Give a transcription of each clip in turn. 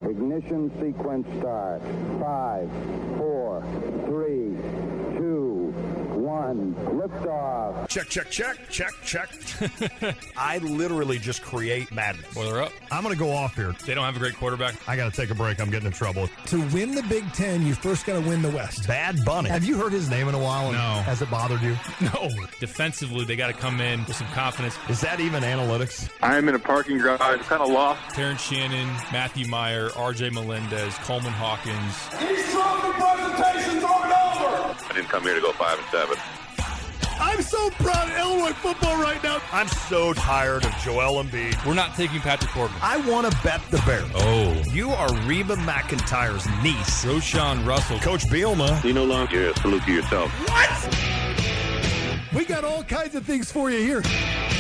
Ignition sequence start. 5, 4, 3, 2, 1. Liftoff. Check. I literally just create madness. Well, they're up. I'm going to go off here. They don't have a great quarterback. I got to take a break. I'm getting in trouble. To win the Big Ten, you first got to win the West. Bad Bunny. Have you heard his name in a while? No. Has it bothered you? No. Defensively, they got to come in with some confidence. Is that even analytics? I'm in a parking garage, kind of lost. Terrence Shannon, Matthew Meyer, R.J. Melendez, Coleman Hawkins. These trophy presentations aren't over! I didn't come here to go 5-7. I'm so proud of Illinois football right now. I'm so tired of Joel Embiid. We're not taking Patrick Corbin. I want to bet the Bears. Oh. You are Reba McEntire's niece. Roshan Russell. Coach Bielma. You no longer salute to yourself. What? We got all kinds of things for you here.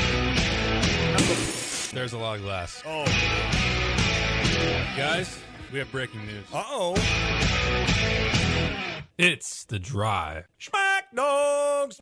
There's a lot of glass. Oh. Guys, we have breaking news. Uh-oh. It's The Drive. Schmack Dogs.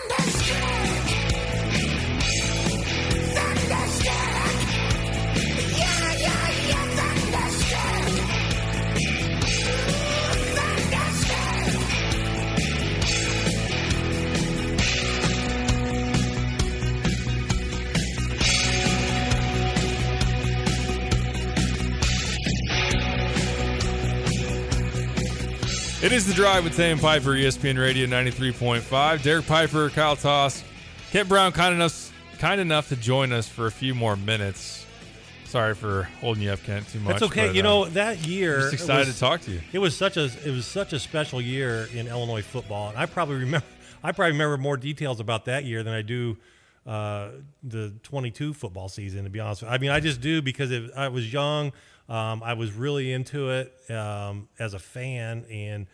It is The Drive with Sam Piper, ESPN Radio 93.5. Derek Piper, Kyle Toss, Kent Brown, kind enough to join us for a few more minutes. Sorry for holding you up, Kent, too much. That's okay. But, That year, I'm just excited to talk to you. It was such a special year in Illinois football, and I probably remember more details about that year than I do the 22 football season. To be honest, I mean, I just do because I was young. I was really into it as a fan, and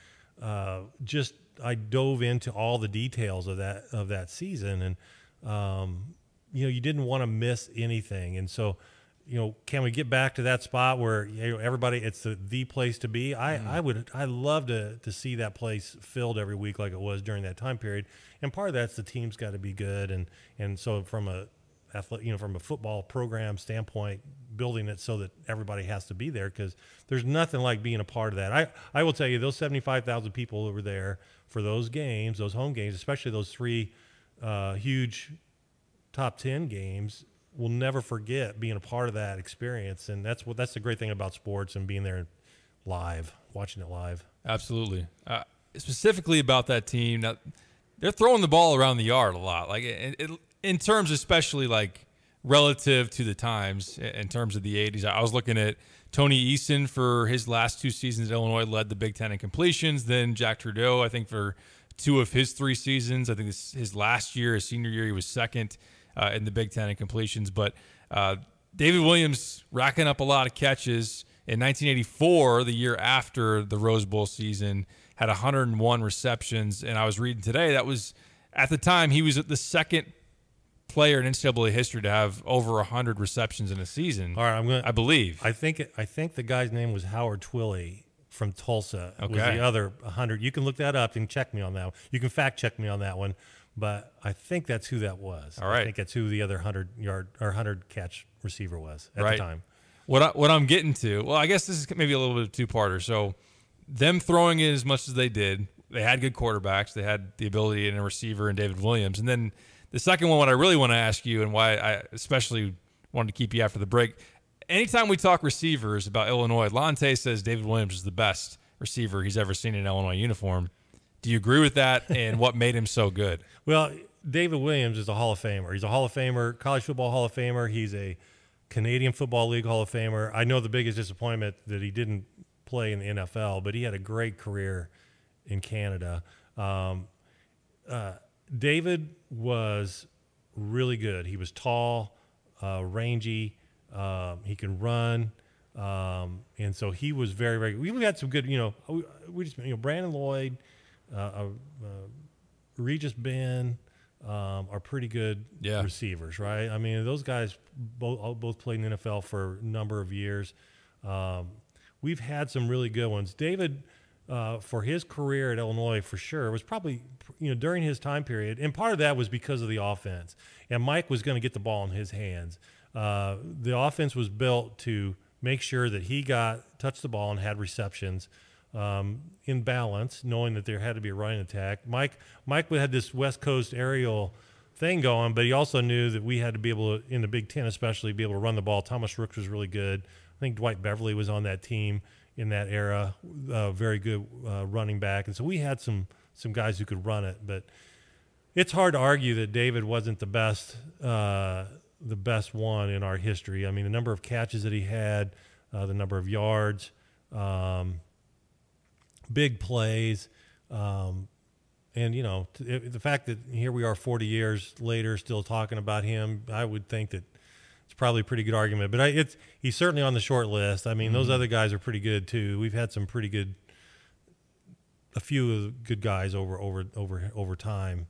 I dove into all the details of that season, and you didn't want to miss anything, and so can we get back to that spot where everybody, it's the place to be? I'd love to see that place filled every week like it was during that time period, and part of that's the team's got to be good, and so from a football program standpoint, building it so that everybody has to be there, because there's nothing like being a part of that. I will tell you, those 75,000 people that were there for those games, those home games, especially those three huge top 10 games, will never forget being a part of that experience. And that's the great thing about sports and being there live, watching it live. Absolutely. Specifically about that team, now, they're throwing the ball around the yard a lot. Like in terms, especially like relative to the times, in terms of the 80s. I was looking at Tony Eason for his last two seasons at Illinois, led the Big Ten in completions. Then Jack Trudeau, I think for two of his three seasons, I think his last year, his senior year, he was second in the Big Ten in completions. But David Williams racking up a lot of catches. In 1984, the year after the Rose Bowl season, had 101 receptions. And I was reading today, that was, at the time, he was the second player in NCAA history to have over 100 receptions in a season. All right, I believe. I think the guy's name was Howard Twilley from Tulsa. Okay. Was the other 100. You can look that up and check me on that. You can fact check me on that one, but I think that's who that was. All right. I think that's who the other 100 catch receiver was at the time. What I'm getting to, well, I guess this is maybe a little bit of two-parter. So them throwing it as much as they did, they had good quarterbacks. They had the ability in a receiver in David Williams. And then the second one, what I really want to ask you, and why I especially wanted to keep you after the break, anytime we talk receivers about Illinois, Lante says David Williams is the best receiver he's ever seen in an Illinois uniform. Do you agree with that, and what made him so good? Well, David Williams is a Hall of Famer. He's a Hall of Famer, college football Hall of Famer. He's a Canadian Football League Hall of Famer. I know the biggest disappointment that he didn't play in the NFL, but he had a great career in Canada. David was really good. He was tall, rangy. He could run. And so he was very, very good. We had some good, Brandon Lloyd, Regis Ben are pretty good receivers, right? I mean, those guys both played in the NFL for a number of years. We've had some really good ones. David, for his career at Illinois, for sure, was probably, during his time period, and part of that was because of the offense. And Mike was going to get the ball in his hands. The offense was built to make sure that he touched the ball and had receptions in balance, knowing that there had to be a running attack. Mike had this West Coast aerial thing going, but he also knew that we had to be able to, in the Big Ten especially, be able to run the ball. Thomas Rooks was really good. I think Dwight Beverly was on that team in that era, very good running back. And so we had some guys who could run it, but it's hard to argue that David wasn't the best one in our history. I mean, the number of catches that he had, the number of yards, big plays, and, you know, the fact that here we are 40 years later still talking about him, I would think that it's probably a pretty good argument. But he's certainly on the short list. I mean, those other guys are pretty good too. We've had some pretty good, a few good guys over time.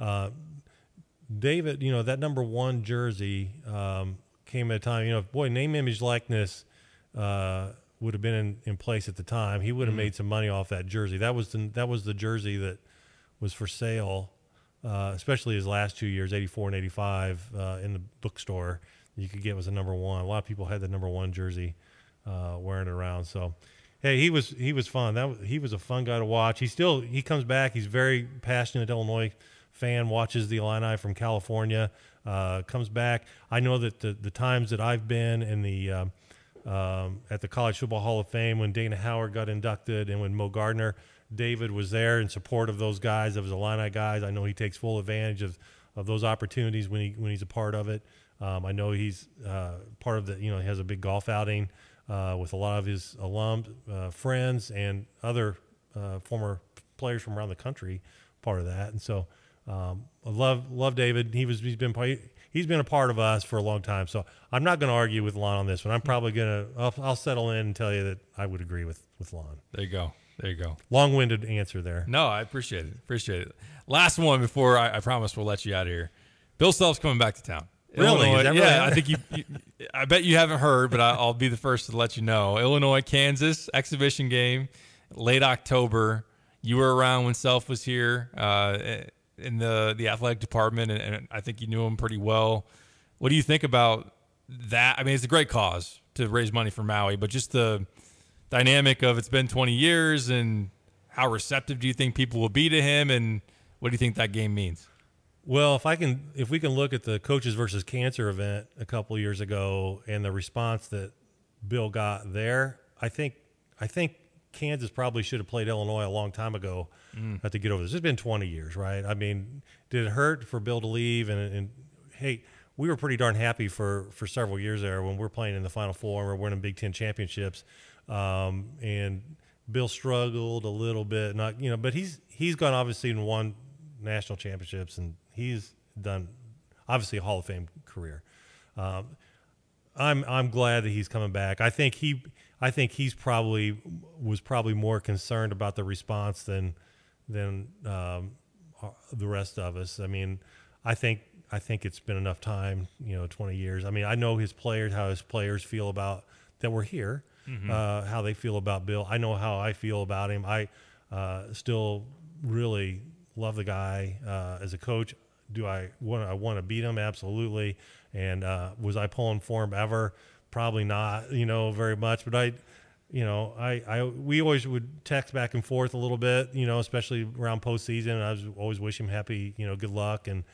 David, you know, that number 1 jersey came at a time, you know, boy, name, image, likeness would have been in place at the time. He would have made some money off that jersey. That was the jersey that was for sale, especially his last 2 years, 84 and 85, in the bookstore. You could get was a number 1. A lot of people had the number 1 jersey wearing it around. So, hey, he was fun. He was a fun guy to watch. He comes back. He's very passionate Illinois fan. Watches the Illini from California. Comes back. I know that the times that I've been in the at the College Football Hall of Fame when Dana Howard got inducted and when Mo Gardner, David was there in support of those guys, of his Illini guys. I know he takes full advantage of those opportunities when he's a part of it. I know he's part of the, you know, he has a big golf outing with a lot of his alum friends and other former players from around the country, part of that. And so I love David. He's been a part of us for a long time. So I'm not going to argue with Lon on this one. I'm probably I'll settle in and tell you that I would agree with Lon. There you go. Long-winded answer there. No, I appreciate it. Last one before I promise we'll let you out of here. Bill Self's coming back to town. Really? Illinois, Is that yeah, right? I think I bet you haven't heard, but I'll be the first to let you know. Illinois, Kansas exhibition game, late October. You were around when Self was here in the athletic department, and I think you knew him pretty well. What do you think about that? I mean, it's a great cause to raise money for Maui, but just the dynamic of it's been 20 years and how receptive do you think people will be to him, and what do you think that game means? Well, if we can look at the Coaches versus Cancer event a couple of years ago and the response that Bill got there, I think Kansas probably should have played Illinois a long time ago to get over this. It's been 20 years, right? I mean, did it hurt for Bill to leave? And hey, we were pretty darn happy for several years there when we're playing in the Final Four and we're winning Big Ten championships. And Bill struggled a little bit, but he's gone obviously and won national championships, and he's done obviously a Hall of Fame career. I'm glad that he's coming back. I think he's probably more concerned about the response than the rest of us. I mean, I think it's been enough time, 20 years. I mean, I know how his players feel about that we're here, how they feel about Bill. I know how I feel about him. I still really love the guy as a coach. Do I want to beat him? Absolutely. And was I pulling for him ever? Probably not, very much. But we always would text back and forth a little bit, especially around postseason. I was always wish him happy, good luck, and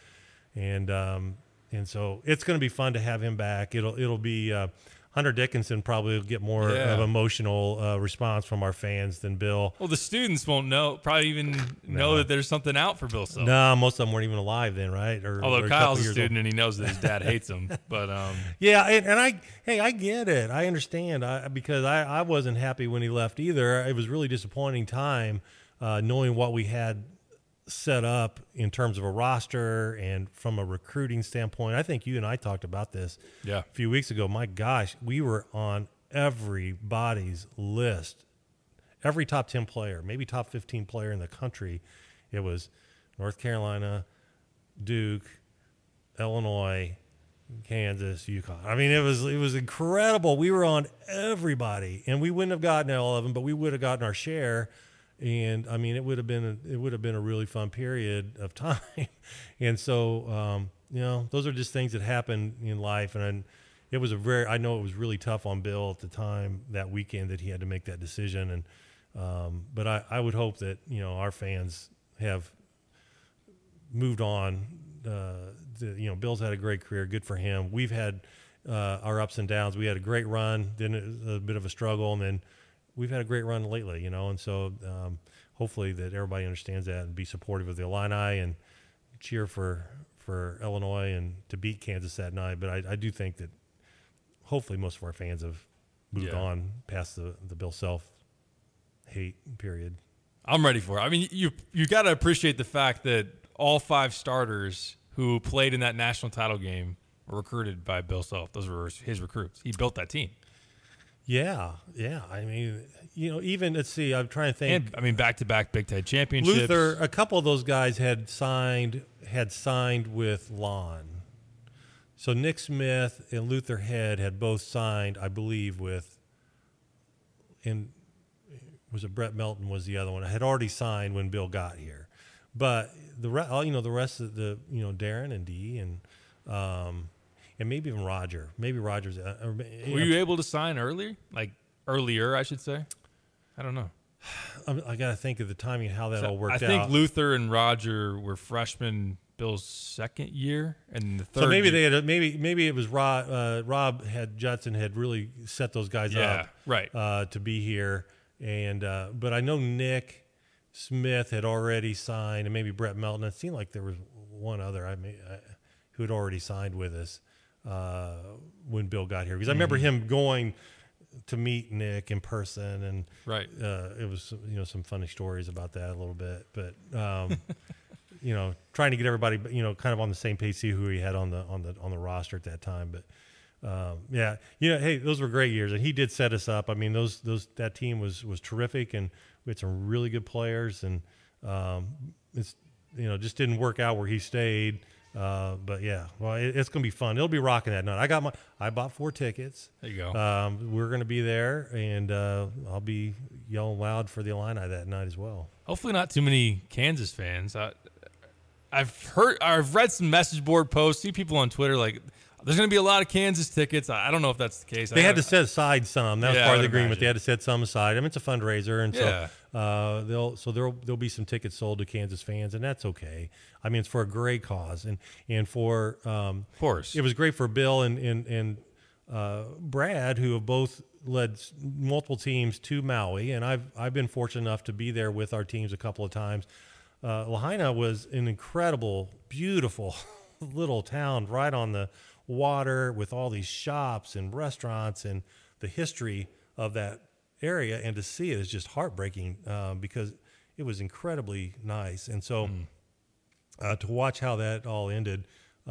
so it's going to be fun to have him back. It'll be Hunter Dickinson probably will get more of emotional response from our fans than Bill. Well, the students won't probably even know that there's something out for Bill Self. No, most of them weren't even alive then, right? Although Kyle's a student and he knows that his dad hates him. But yeah, and I get it. I understand because I wasn't happy when he left either. It was a really disappointing time knowing what we had set up in terms of a roster and from a recruiting standpoint. I think you and I talked about this a few weeks ago. My gosh, we were on everybody's list. Every top 10 player, maybe top 15 player in the country. It was North Carolina, Duke, Illinois, Kansas, UConn. I mean, it was incredible. We were on everybody, and we wouldn't have gotten all of them, but we would have gotten our share. And I mean, it would have been a really fun period of time. And so, those are just things that happen in life. And it was I know it was really tough on Bill at the time that weekend that he had to make that decision. And, but I would hope that, our fans have moved on. Bill's had a great career. Good for him. We've had our ups and downs. We had a great run, then a bit of a struggle, and then we've had a great run lately, and so hopefully that everybody understands that and be supportive of the Illini and cheer for Illinois and to beat Kansas that night. But I do think that hopefully most of our fans have moved on past the Bill Self hate period. I'm ready for it. I mean, you got to appreciate the fact that all 5 starters who played in that national title game were recruited by Bill Self. Those were his recruits. He built that team. Yeah. I mean, even let's see. I'm trying to think. And I mean, back-to-back Big Ten championships. Luther, a couple of those guys had signed with Lon. So Nick Smith and Luther Head had both signed, I believe, was it Brett Melton was the other one? I had already signed when Bill got here, but the rest of the Darren and Dee and maybe even Roger. Maybe Roger's. Were you able to sign earlier? Like earlier, I should say. I don't know. I got to think of the timing and how that all worked out. I think Luther and Roger were freshmen Bill's second year, and the third. So maybe they had maybe it was Rob Judson had really set those guys up right to be here, and but I know Nick Smith had already signed, and maybe Brett Melton. It seemed like there was one other who had already signed with us when Bill got here, because I remember him going to meet Nick in person, and it was some funny stories about that a little bit, but trying to get everybody kind of on the same page, see who he had on the roster at that time. But hey, those were great years, and he did set us up. I mean, that team was terrific, and we had some really good players, and it's just didn't work out where he stayed. But yeah, well, it's gonna be fun. It'll be rocking that night. I bought 4 tickets. There you go. We're gonna be there, and I'll be yelling loud for the Illini that night as well. Hopefully, not too many Kansas fans. I've read some message board posts, see people on Twitter like there's going to be a lot of Kansas tickets. I don't know if that's the case. They had to set aside some. That was part of the agreement. They had to set some aside. I mean, it's a fundraiser, and so there'll be some tickets sold to Kansas fans, and that's okay. I mean, it's for a great cause, and for of course, it was great for Bill and Brad, who have both led multiple teams to Maui, and I've been fortunate enough to be there with our teams a couple of times. Lahaina was an incredible, beautiful little town right on the water with all these shops and restaurants and the history of that area, and to see it is just heartbreaking because it was incredibly nice. And so to watch how that all ended,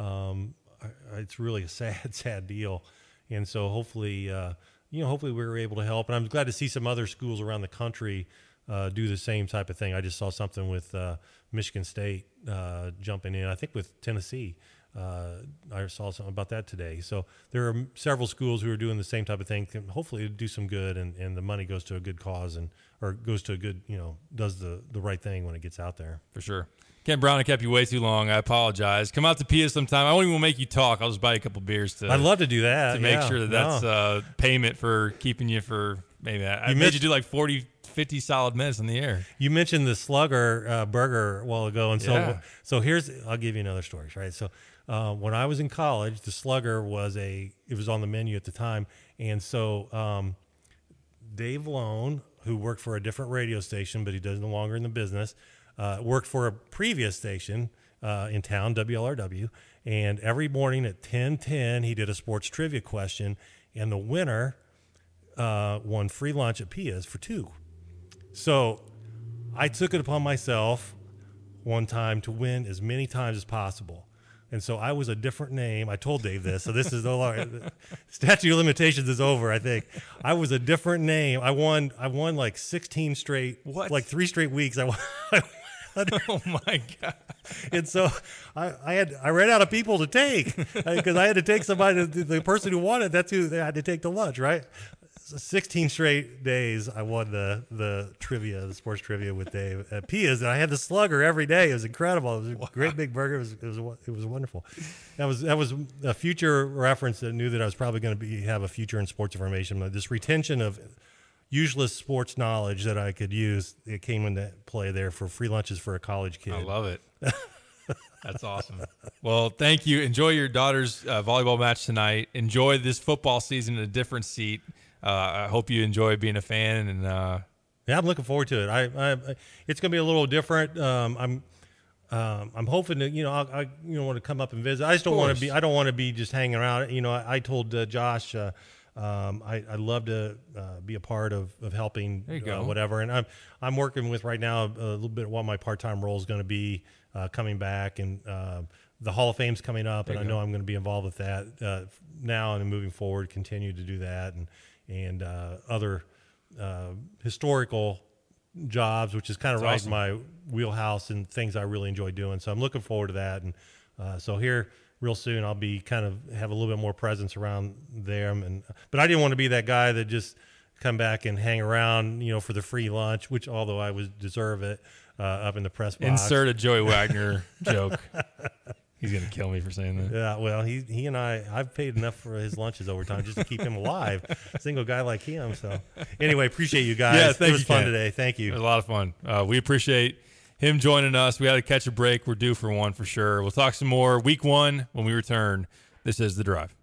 it's really a sad deal. And so hopefully we were able to help, and I'm glad to see some other schools around the country do the same type of thing. I just saw something with Michigan State jumping in, I think with Tennessee. I saw something about that today. So there are several schools who are doing the same type of thing. Hopefully do some good, and the money goes to a good cause, or goes to a good, does the right thing when it gets out there. For sure. Ken Brown, I kept you way too long. I apologize. Come out to Pia sometime. I won't even make you talk. I'll just buy you a couple beers. I'd love to do that. To make sure that's payment for keeping you for maybe. I made you do like 40, 50 solid minutes in the air. You mentioned the Slugger burger a while ago, and so I'll give you another story, right? So when I was in college, the Slugger was on the menu at the time, and so Dave Lone, who worked for a different radio station, but he does no longer in the business, worked for a previous station in town, WLRW, and every morning at 10:10 he did a sports trivia question, and the winner won free lunch at Pia's for 2. So I took it upon myself one time to win as many times as possible. And so I was a different name. I told Dave this. So this is no longer, statute of limitations is over, I think. I was a different name. I won like 16 straight, like 3 straight weeks. I won. Oh my God. And so I ran out of people to take because I had to take somebody, the person who won it, that's who they had to take to lunch, right? 16 straight days I won the sports trivia with Dave at Pia's, and I had the slugger every day. It was incredible. It was a great big burger. It was wonderful. That was a future reference that knew that I was probably going to have a future in sports information. This retention of useless sports knowledge that I could use, it came into play there for free lunches for a college kid. I love it. That's awesome. Well, thank you. Enjoy your daughter's volleyball match tonight. Enjoy this football season in a different seat. I hope you enjoy being a fan. And yeah, I'm looking forward to it. It's going to be a little different. I'm hoping that I want to come up and visit. I just don't want to be. I don't want to be just hanging around. I told Josh. I'd love to be a part of helping whatever. And I'm working with right now a little bit what my part-time role is going to be coming back, and the Hall of Fame's coming up, and I know I'm going to be involved with that now and moving forward. Continue to do that, and other historical jobs, which is kind of right in my wheelhouse and things I really enjoy doing. So I'm looking forward to that, and so here. Real soon, I'll be have a little bit more presence around them, but I didn't want to be that guy that just come back and hang around, for the free lunch. Which, although I would deserve it, up in the press box. Insert a Joey Wagner joke. He's gonna kill me for saying that. Yeah, well, he and I've paid enough for his lunches over time just to keep him alive. Single guy like him. So anyway, appreciate you guys. Yes, it was fun today. Thank you. It was a lot of fun. We appreciate him joining us. We had to catch a break. We're due for one for sure. We'll talk some more week 1 when we return. This is The Drive.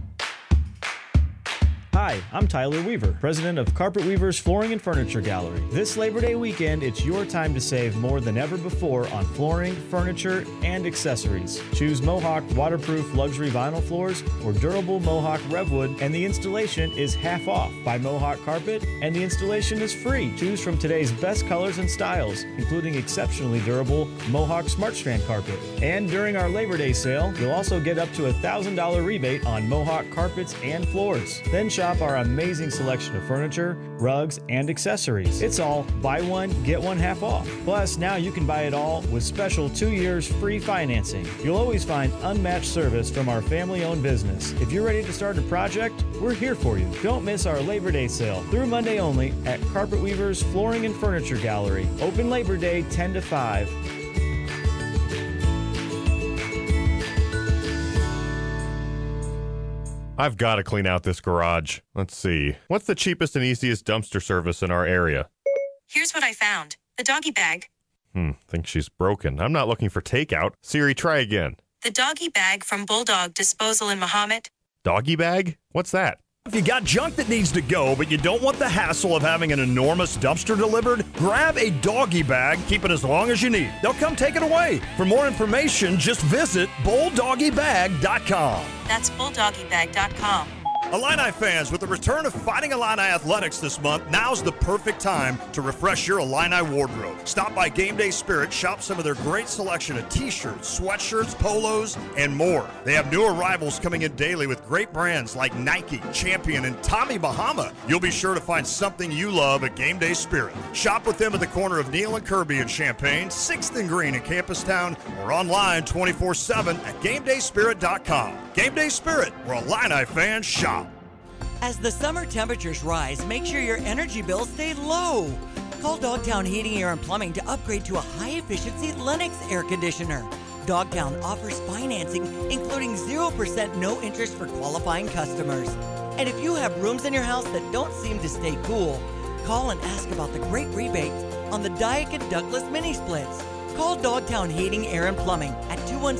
Hi, I'm Tyler Weaver, president of Carpet Weaver's Flooring and Furniture Gallery. This Labor Day weekend, it's your time to save more than ever before on flooring, furniture, and accessories. Choose Mohawk waterproof luxury vinyl floors or durable Mohawk Revwood, and the installation is half off. Buy Mohawk carpet, and the installation is free. Choose from today's best colors and styles, including exceptionally durable Mohawk Smart Strand carpet. And during our Labor Day sale, you'll also get up to a $1,000 rebate on Mohawk carpets and floors. Then shop our amazing selection of furniture, rugs, and accessories. It's all buy one, get one half off. Plus, now you can buy it all with special 2 years free financing. You'll always find unmatched service from our family-owned business. If you're ready to start a project, we're here for you. Don't miss our Labor Day sale through Monday only at Carpet Weaver's Flooring and Furniture Gallery. Open Labor Day 10 to 5. I've got to clean out this garage. Let's see. What's the cheapest and easiest dumpster service in our area? Here's what I found. The doggy bag. Think she's broken. I'm not looking for takeout. Siri, try again. The doggy bag from Bulldog Disposal in Mahomet. Doggy bag? What's that? If you got junk that needs to go, but you don't want the hassle of having an enormous dumpster delivered, grab a doggy bag, keep it as long as you need. They'll come take it away. For more information, just visit BulldoggyBag.com. That's BulldoggyBag.com. Illini fans, with the return of Fighting Illini Athletics this month, now's the perfect time to refresh your Illini wardrobe. Stop by Game Day Spirit, shop some of their great selection of t-shirts, sweatshirts, polos, and more. They have new arrivals coming in daily with great brands like Nike, Champion, and Tommy Bahama. You'll be sure to find something you love at Game Day Spirit. Shop with them at the corner of Neal and Kirby in Champaign, 6th and Green in Campustown, or online 24/7 at GameDaySpirit.com. Game Day Spirit, where Illini fans shop. As the summer temperatures rise, make sure your energy bills stay low. Call Dogtown Heating, Air, and Plumbing to upgrade to a high-efficiency Lennox air conditioner. Dogtown offers financing, including 0% no interest for qualifying customers. And if you have rooms in your house that don't seem to stay cool, call and ask about the great rebates on the Daikin Douglas mini splits. Call Dogtown Heating, Air, and Plumbing at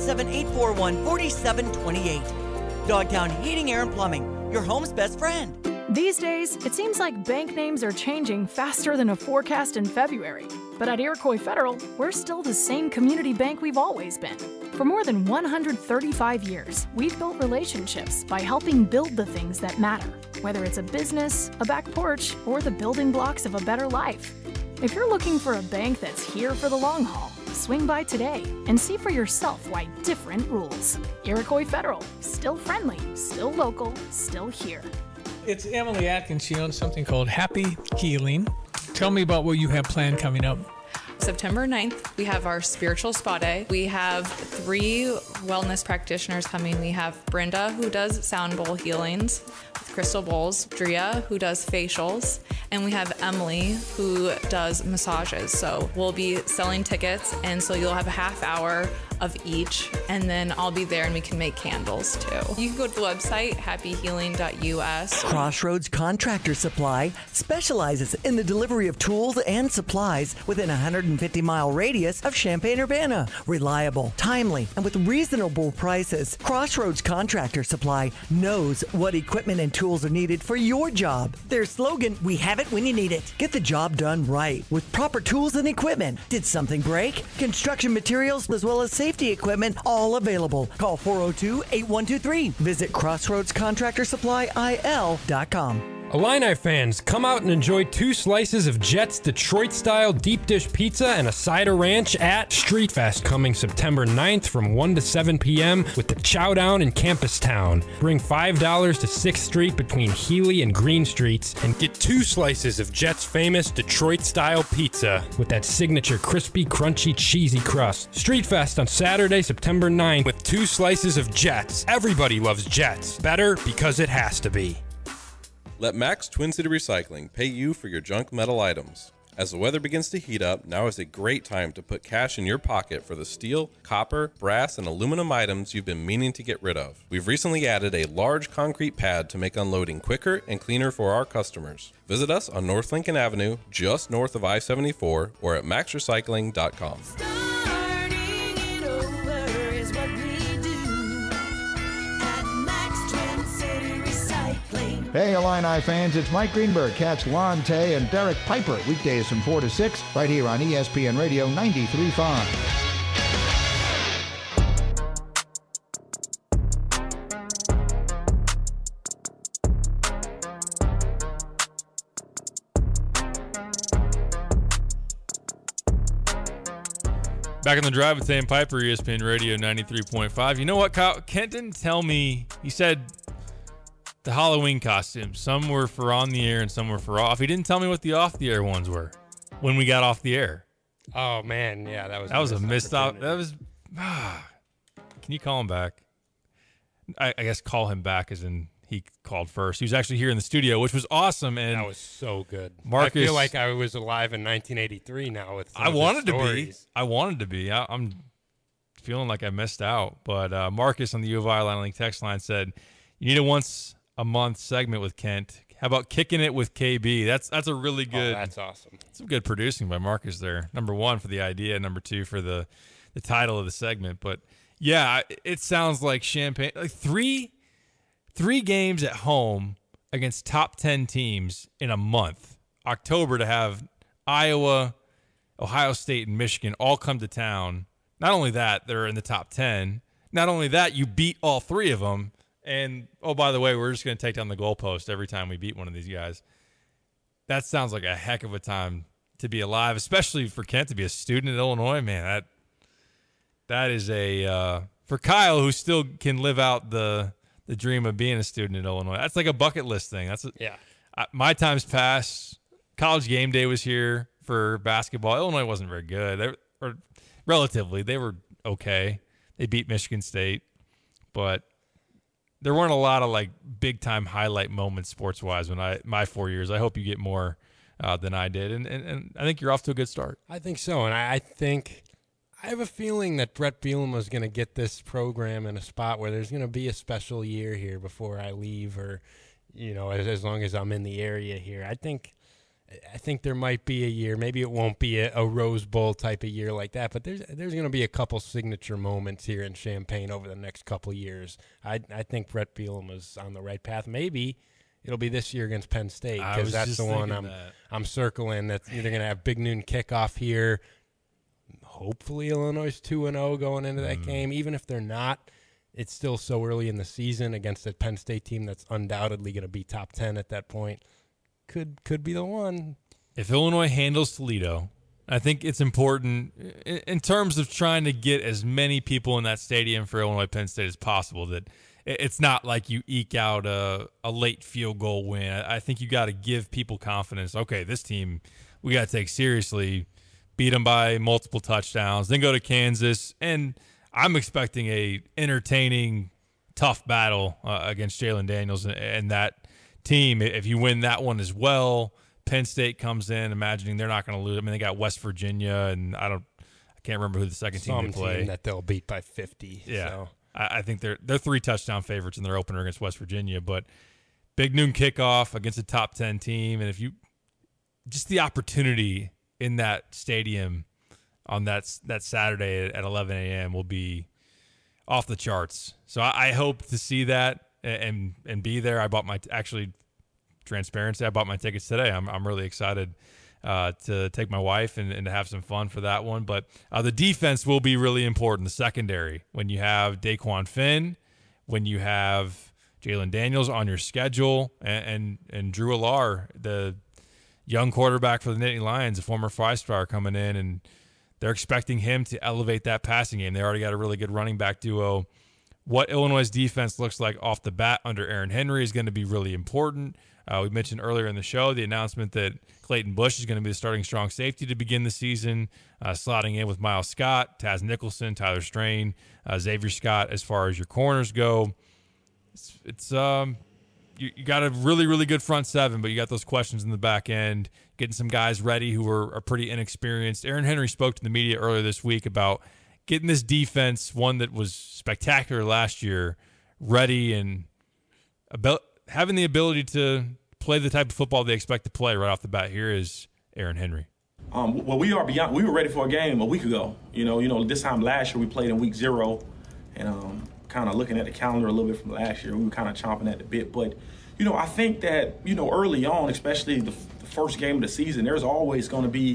217-841-4728. Dogtown Heating, Air, and Plumbing, your home's best friend. These days, it seems like bank names are changing faster than a forecast in February. But at Iroquois Federal, we're still the same community bank we've always been. For more than 135 years, we've built relationships by helping build the things that matter, whether it's a business, a back porch, or the building blocks of a better life. If you're looking for a bank that's here for the long haul, swing by today and see for yourself why different rules. Iroquois Federal, still friendly, still local, still here. It's Emily Atkins. She owns something called Happy Healing. Tell me about what you have planned coming up. September 9th, we have our spiritual spa day. We have 3 wellness practitioners coming. We have Brenda, who does sound bowl healings, with crystal bowls, Drea, who does facials, and we have Emily, who does massages. So we'll be selling tickets, and so you'll have a half hour of each, and then I'll be there and we can make candles too. You can go to the website, happyhealing.us. Crossroads Contractor Supply specializes in the delivery of tools and supplies within a 150-mile radius of Champaign-Urbana. Reliable, timely, and with reasonable prices, Crossroads Contractor Supply knows what equipment and tools are needed for your job. Their slogan, we have it when you need it. Get the job done right with proper tools and equipment. Did something break? Construction materials as well as safety equipment, all available. Call 402-8123. Visit CrossroadsContractorSupplyIL.com. Illini fans, come out and enjoy 2 slices of Jets Detroit-style deep dish pizza and a side of ranch at Street Fest coming September 9th from 1 to 7 p.m. with the Chow Down in Campus Town. Bring $5 to 6th Street between Healy and Green Streets and get 2 slices of Jets' famous Detroit-style pizza with that signature crispy, crunchy, cheesy crust. Street Fest on Saturday, September 9th with 2 slices of Jets. Everybody loves Jets. Better because it has to be. Let Max Twin City Recycling pay you for your junk metal items. As the weather begins to heat up, now is a great time to put cash in your pocket for the steel, copper, brass, and aluminum items you've been meaning to get rid of. We've recently added a large concrete pad to make unloading quicker and cleaner for our customers. Visit us on North Lincoln Avenue, just north of I-74, or at maxrecycling.com. Hey, Illini fans, it's Mike Greenberg. Catch Lon Tay and Derek Piper weekdays from 4 to 6 right here on ESPN Radio 93.5. Back on the drive with Sam Piper, ESPN Radio 93.5. You know what, Kyle? Kent didn't tell me. He said the Halloween costumes. Some were for on the air and some were for off. He didn't tell me what the off the air ones were when we got off the air. Oh man, yeah, that was a missed out. That was. Can you call him back? I guess call him back as in he called first. He was actually here in the studio, which was awesome. And that was so good. Marcus, I feel like I was alive in 1983 now. With I wanted to be. I'm feeling like I missed out. But Marcus on the U of I Line Link text line said, "You need a once a month segment with Kent. How about kicking it with KB?" That's a really good. Oh, that's awesome. Some good producing by Marcus there. Number 1 for the idea, number 2 for the title of the segment. But yeah, it sounds like Champaign. Like three games at home against top 10 teams in a month. October to have Iowa, Ohio State, and Michigan all come to town. Not only that, they're in the top 10. Not only that, you beat all 3 of them. And, oh, by the way, we're just going to take down the goalpost every time we beat one of these guys. That sounds like a heck of a time to be alive, especially for Kent to be a student at Illinois. Man, that is for Kyle, who still can live out the dream of being a student at Illinois. That's like a bucket list thing. My time's passed. College game day was here for basketball. Illinois wasn't very good. They were okay. They beat Michigan State, but there weren't a lot of like big time highlight moments sports wise when my 4 years. I hope you get more than I did, and I think you're off to a good start. I think so, and I have a feeling that Brett Bielema is going to get this program in a spot where there's going to be a special year here before I leave, or as long as I'm in the area here. I think there might be a year. Maybe it won't be a Rose Bowl type of year like that, but there's going to be a couple signature moments here in Champaign over the next couple years. I think Brett Bielema's on the right path. Maybe it'll be this year against Penn State, because that's the one I'm circling. That's either going to have big noon kickoff here. Hopefully Illinois is 2-0 going into that game. Even if they're not, it's still so early in the season against a Penn State team that's undoubtedly going to be top 10 at that point. Could be the one. If Illinois handles Toledo, I think it's important in terms of trying to get as many people in that stadium for Illinois Penn State as possible, that it's not like you eke out a late field goal win. I think you got to give people confidence. Okay, this team we got to take seriously, beat them by multiple touchdowns, then go to Kansas. And I'm expecting a entertaining, tough battle against Jalen Daniels, and that team. If you win that one as well, Penn State comes in, imagining they're not going to lose. I mean, they got West Virginia, and I can't remember who the second team they play. Team that they'll beat by 50. Yeah, so. I think they're 3 touchdown favorites in their opener against West Virginia. But big noon kickoff against a top 10 team, and if you just the opportunity in that stadium on that Saturday at 11 a.m. will be off the charts. So I hope to see that and be there. I bought my transparency. I bought my tickets today. I'm really excited to take my wife and to have some fun for that one. But the defense will be really important. The secondary, when you have Daquan Finn, when you have Jalen Daniels on your schedule, and Drew Allar, the young quarterback for the Nittany Lions, a former five-star coming in, and they're expecting him to elevate that passing game. They already got a really good running back duo. What Illinois' defense looks like off the bat under Aaron Henry is going to be really important. We mentioned earlier in the show the announcement that Clayton Bush is going to be the starting strong safety to begin the season, slotting in with Miles Scott, Taz Nicholson, Tyler Strain, Xavier Scott as far as your corners go. You got a really, really good front seven, but you got those questions in the back end, getting some guys ready who are pretty inexperienced. Aaron Henry spoke to the media earlier this week about getting this defense, one that was spectacular last year, ready and having the ability to play the type of football they expect to play right off the bat. Here is Aaron Henry. Well, we were ready for a game a week ago. You know, this time last year we played in week 0, and kind of looking at the calendar a little bit from last year, we were kind of chomping at the bit. But, I think that, early on, especially the first game of the season, there's always going to be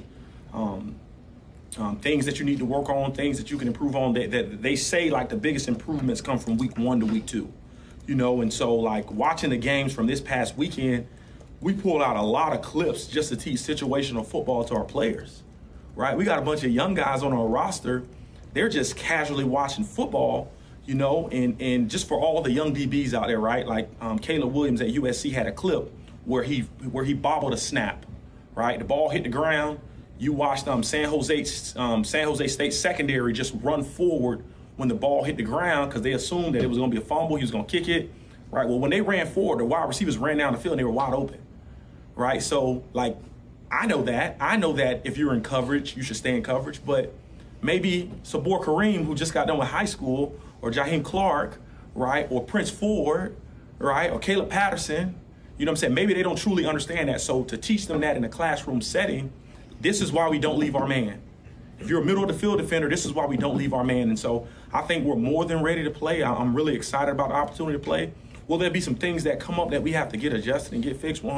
things that you need to work on, things that you can improve on. That they say, like, the biggest improvements come from week 1 to week 2. And so, like, watching the games from this past weekend, we pulled out a lot of clips just to teach situational football to our players, right? We got a bunch of young guys on our roster. They're just casually watching football, and just for all the young DBs out there, right? Like Caleb Williams at USC had a clip where he bobbled a snap, right? The ball hit the ground. You watched San Jose State secondary just run forward when the ball hit the ground because they assumed that it was going to be a fumble. He was going to kick it, right? Well, when they ran forward, the wide receivers ran down the field and they were wide open, right? So, like, I know that if you're in coverage, you should stay in coverage. But maybe Sabor Kareem, who just got done with high school, or Jaheim Clark, right, or Prince Ford, right, or Caleb Patterson, maybe they don't truly understand that. So to teach them that in a classroom setting, this is why we don't leave our man. If you're a middle of the field defender, this is why we don't leave our man. And so I think we're more than ready to play. I'm really excited about the opportunity to play. Will there be some things that come up that we have to get adjusted and get fixed?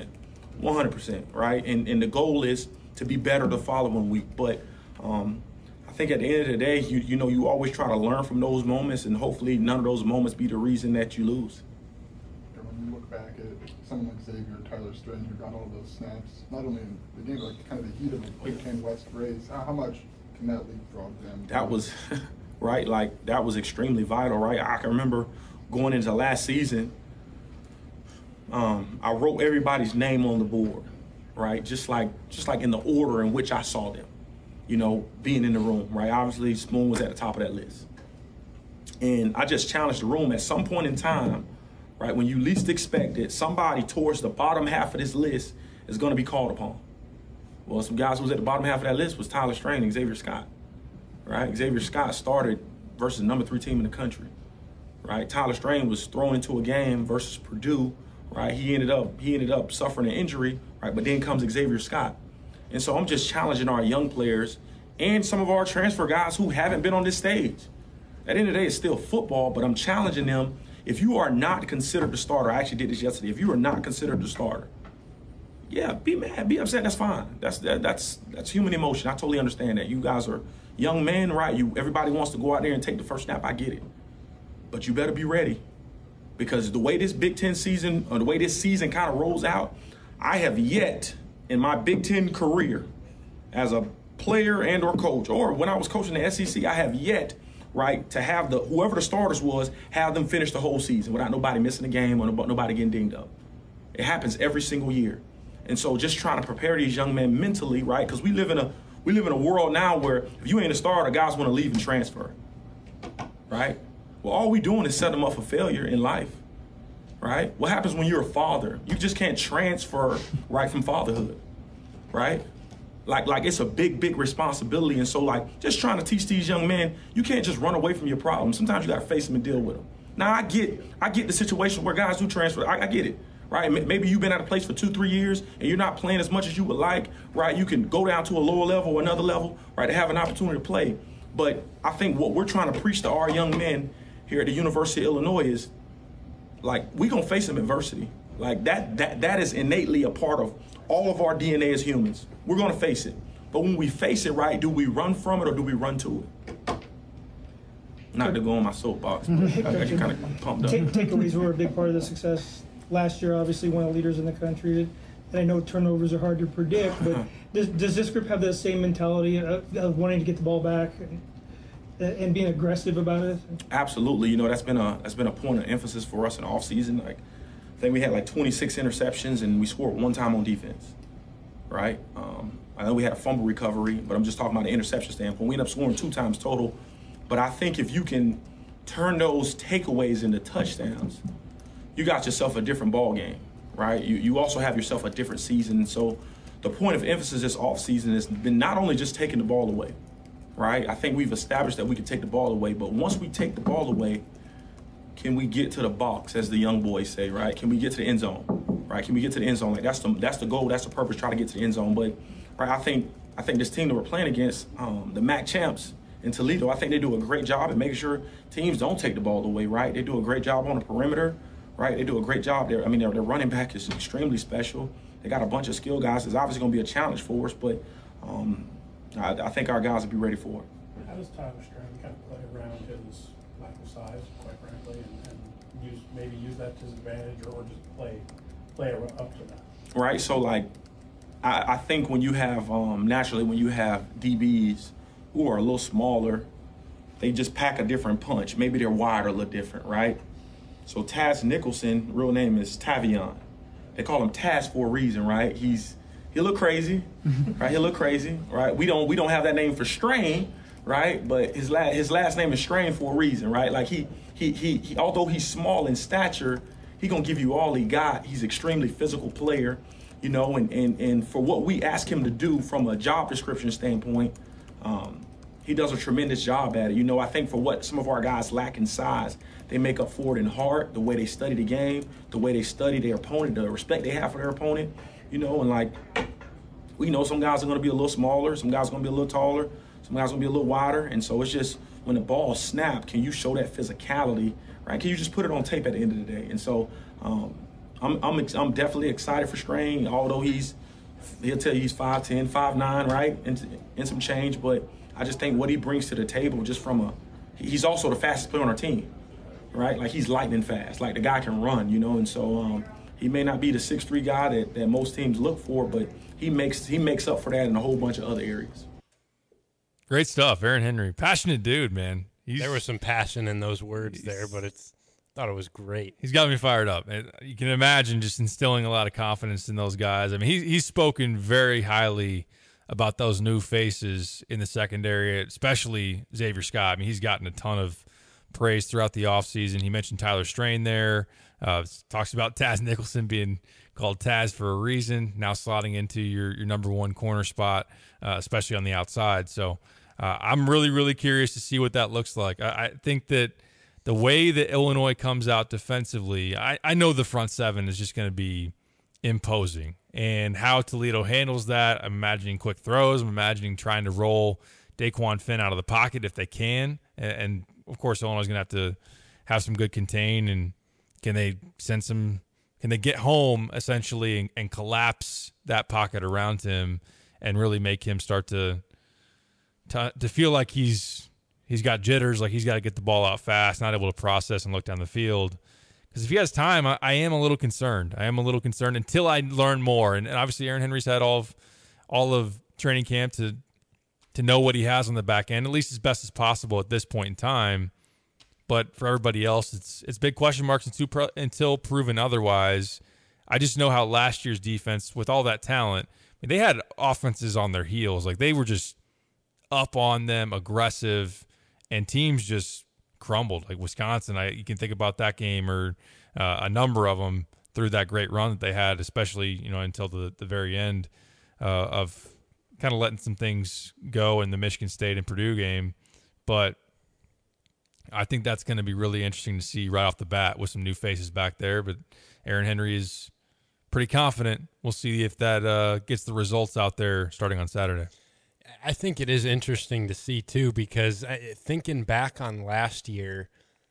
100%, right? And the goal is to be better the following week. But I think at the end of the day, you always try to learn from those moments, and hopefully none of those moments be the reason that you lose. When you look back at someone like Xavier, Tyler Strain, who got all those snaps, not only in the game, but kind of the heat of the Big Ten West race, how much can that leapfrog them? That was, right, like, that was extremely vital, right? I can remember going into last season, I wrote everybody's name on the board, right? Just like in the order in which I saw them, being in the room, right? Obviously, Spoon was at the top of that list. And I just challenged the room at some point in time, right, when you least expect it, somebody towards the bottom half of this list is going to be called upon. Well, some guys who was at the bottom half of that list was Tyler Strain and Xavier Scott, right? Xavier Scott started versus the number 3 team in the country, right? Tyler Strain was thrown into a game versus Purdue, right? He ended up suffering an injury, right? But then comes Xavier Scott. And so I'm just challenging our young players and some of our transfer guys who haven't been on this stage. At the end of the day, it's still football, but I'm challenging them. If you are not considered the starter, I actually did this yesterday. If you are not considered the starter, yeah, be mad, be upset. That's fine. That's human emotion. I totally understand that. You guys are young men, right? Everybody wants to go out there and take the first snap. I get it, but you better be ready, because the way this Big Ten season, or the way this season kind of rolls out, I have yet in my Big Ten career as a player and or coach, or when I was coaching the SEC, I have yet, right, to have whoever the starters was, have them finish the whole season without nobody missing a game or nobody getting dinged up. It happens every single year. And so just trying to prepare these young men mentally, right, because we live in a world now where if you ain't a starter, guys want to leave and transfer, right? Well, all we doing is set them up for failure in life. right? What happens when you're a father? You just can't transfer right from fatherhood, right? Like it's a big responsibility. And so like just trying to teach these young men, you can't just run away from your problems. Sometimes you got to face them and deal with them. Now I get the situation where guys do transfer. I get it, right? Maybe you've been at a place for 2-3 years and you're not playing as much as you would like, right? You can go down to a lower level or another level, right, to have an opportunity to play. But I think what we're trying to preach to our young men here at the University of Illinois is, like, we gonna face some adversity. Like that is innately a part of all of our DNA as humans. We're gonna face it. But when we face it, right, do we run from it or do we run to it? Not to go on my soapbox, but I get kind of pumped up. Takeaways were a big part of the success last year, obviously one of the leaders in the country. And I know turnovers are hard to predict, but does this group have that same mentality of wanting to get the ball back and being aggressive about it? Absolutely. You know, that's been a point of emphasis for us in the offseason. Like, I think we had like 26 interceptions and we scored one time on defense, right? I know we had a fumble recovery, but I'm just talking about the interception standpoint. We ended up scoring 2 times total. But I think if you can turn those takeaways into touchdowns, you got yourself a different ball game, right? You also have yourself a different season. And so the point of emphasis this offseason has been not only just taking the ball away, right? I think we've established that we can take the ball away, but once we take the ball away, can we get to the box, as the young boys say, right? Can we get to the end zone, right? Can we get to the end zone? Like that's the goal, that's the purpose, try to get to the end zone. But right, I think this team that we're playing against, the MAC champs in Toledo, I think they do a great job at making sure teams don't take the ball away, right? They do a great job on the perimeter, right? They do a great job there. I mean, their running back is extremely special. They got a bunch of skill guys. It's obviously going to be a challenge for us, but I think our guys will be ready for it. How does Tyler Strain kind of play around his lack of size, quite frankly, and maybe use that to his advantage, or just play up to that? Right. So like, I think when you have naturally when you have DBs who are a little smaller, they just pack a different punch. Maybe they're wired a little different, right? So Taz Nicholson, real name is Tavion. They call him Taz for a reason, right? He look crazy, right? He look crazy, right? We don't have that name for Strain, right? But his last name is Strain for a reason, right? Like he although he's small in stature, he gonna give you all he got. He's extremely physical player, you know, and for what we ask him to do from a job description standpoint, he does a tremendous job at it. You know, I think for what some of our guys lack in size, they make up for it in heart, the way they study the game, the way they study their opponent, the respect they have for their opponent, you know, and like, we know some guys are going to be a little smaller, some guys are going to be a little taller, some guys are going to be a little wider, and so it's just when the ball snaps, can you show that physicality, right? Can you just put it on tape at the end of the day? And so I'm definitely excited for Strain, although he'll tell you he's 5'10", 5'9", right, and some change, but I just think what he brings to the table just he's also the fastest player on our team, right? Like he's lightning fast, like the guy can run, you know, and so he may not be the 6'3" guy that most teams look for, but he makes up for that in a whole bunch of other areas. Great stuff, Aaron Henry. Passionate dude, man. There was some passion in those words there, but thought it was great. He's got me fired up. You can imagine just instilling a lot of confidence in those guys. I mean, he's spoken very highly about those new faces in the secondary, especially Xavier Scott. I mean, he's gotten a ton of praise throughout the offseason. He mentioned Tyler Strain there. Talks about Taz Nicholson being called Taz for a reason, now slotting into your number one corner spot, especially on the outside. So I'm really, really curious to see what that looks like. I think that the way that Illinois comes out defensively, I know the front seven is just going to be imposing. And how Toledo handles that, I'm imagining quick throws. I'm imagining trying to roll Daquan Finn out of the pocket if they can. And of course, Illinois is going to have some good contain. And can they get home essentially and collapse that pocket around him and really make him start to feel like he's got jitters, like he's got to get the ball out fast, not able to process and look down the field. Because if he has time, I am a little concerned. I am a little concerned until I learn more. And obviously, Aaron Henry's had all of training camp to know what he has on the back end, at least as best as possible at this point in time. But for everybody else, it's big question marks until proven otherwise. I just know how last year's defense, with all that talent, I mean, they had offenses on their heels. Like they were just up on them, aggressive, and teams just crumbled. Like Wisconsin, you can think about that game or a number of them through that great run that they had, especially until the very end of kind of letting some things go in the Michigan State and Purdue game. But I think that's going to be really interesting to see right off the bat with some new faces back there. But Aaron Henry is pretty confident. We'll see if that gets the results out there starting on Saturday. I think it is interesting to see, too, because thinking back on last year,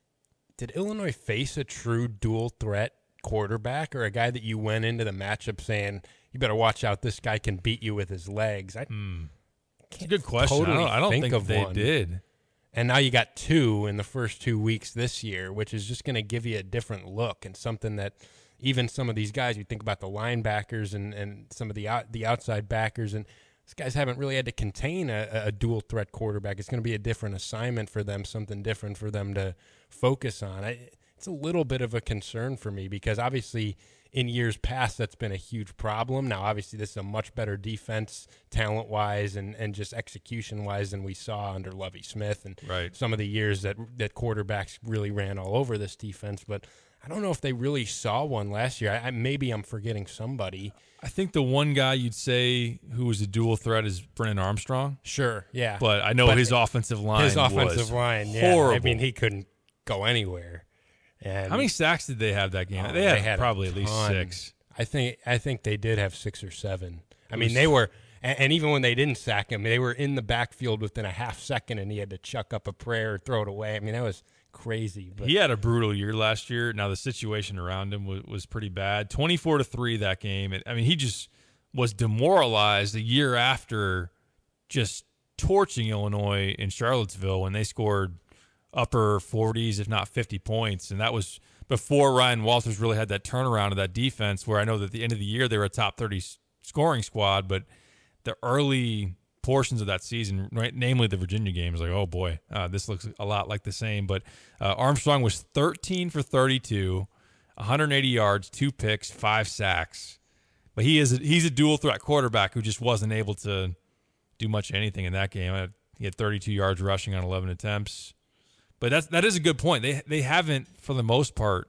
did Illinois face a true dual threat quarterback or a guy that you went into the matchup saying, you better watch out, this guy can beat you with his legs? It's a good question. Totally I don't think they one. did. And now you got 2 in the first 2 weeks this year, which is just going to give you a different look and something that even some of these guys, you think about the linebackers and some of the outside backers, and these guys haven't really had to contain a dual threat quarterback. It's going to be a different assignment for them, something different for them to focus on. It's a little bit of a concern for me because obviously in years past that's been a huge problem. Now, obviously, this is a much better defense talent-wise and just execution-wise than we saw under Lovie Smith and some of the years that quarterbacks really ran all over this defense. But I don't know if they really saw one last year. Maybe I'm forgetting somebody. I think the one guy you'd say who was a dual threat is Brennan Armstrong. Sure, yeah. But I know his offensive line was horrible. I mean, he couldn't go anywhere. And how many sacks did they have that game? They had probably at least 6. I think they did have 6 or 7. I mean, they were, and even when they didn't sack him, they were in the backfield within a half second, and he had to chuck up a prayer or throw it away. I mean, that was crazy. But he had a brutal year last year. Now the situation around him was pretty bad. 24-3 that game. I mean, he just was demoralized a year after just torching Illinois in Charlottesville when they scored upper 40s, if not 50 points. And that was before Ryan Walters really had that turnaround of that defense where I know that at the end of the year they were a top 30 scoring squad, but the early portions of that season, right, namely the Virginia game, is like, oh boy, this looks a lot like the same. But Armstrong was 13 for 32, 180 yards, 2 picks, 5 sacks. But he's a dual threat quarterback who just wasn't able to do much of anything in that game. He had 32 yards rushing on 11 attempts. But that is a good point. They haven't, for the most part,